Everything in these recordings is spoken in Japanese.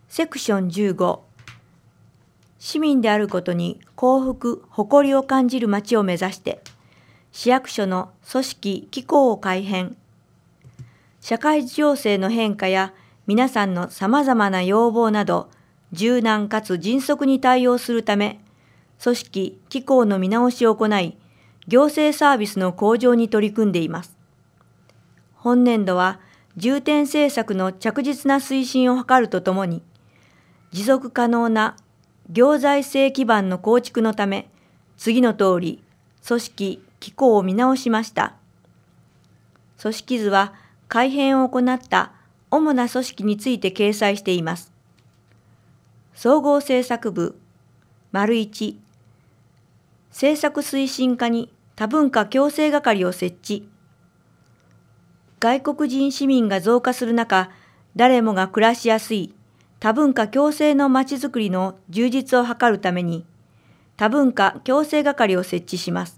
セクション15、市民であることに幸福・誇りを感じる町を目指して、市役所の組織・機構を改変。社会情勢の変化や皆さんのさまざまな要望など、柔軟かつ迅速に対応するため、組織・機構の見直しを行い、行政サービスの向上に取り組んでいます。本年度は、重点政策の着実な推進を図るとともに、持続可能な行財政基盤の構築のため、次の通り、組織・機構を見直しました。組織図は、改編を行った主な組織について掲載しています。総合政策部、1、政策推進課に多文化共生係を設置。外国人市民が増加する中、誰もが暮らしやすい多文化共生のまちづくりの充実を図るために、多文化共生係を設置します。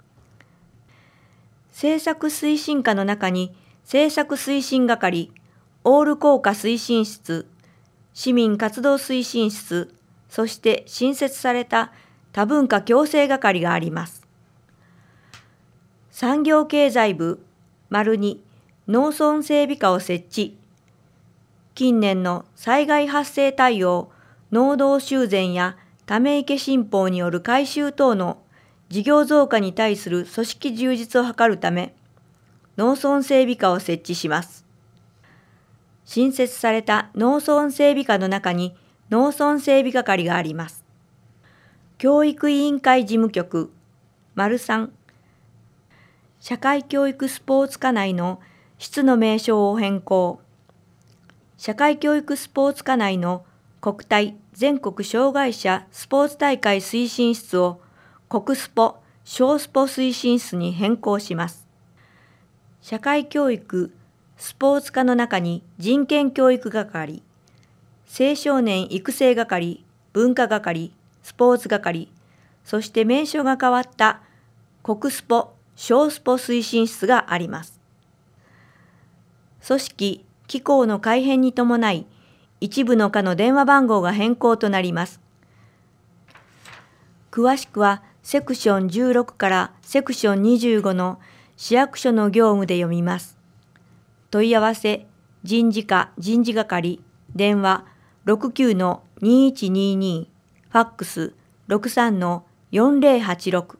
政策推進課の中に、政策推進係、オール効果推進室、市民活動推進室、そして新設された多文化共生係があります。産業経済部、2、農村整備課を設置。近年の災害発生対応、農道修繕やため池新法による改修等の事業増加に対する組織充実を図るため、農村整備課を設置します。新設された農村整備課の中に農村整備係があります。教育委員会事務局、3、社会教育スポーツ課内の室の名称を変更。社会教育スポーツ課内の国体全国障害者スポーツ大会推進室を国スポ・小スポ推進室に変更します。社会教育スポーツ課の中に人権教育係、青少年育成係、文化係、スポーツ係、そして名称が変わった国スポ・小スポ推進室があります。組織・機構の改編に伴い、一部の課の電話番号が変更となります。詳しくはセクション16からセクション25の市役所の業務で読みます。問い合わせ、人事課人事係、電話 69-2122、ファックス 63-4086。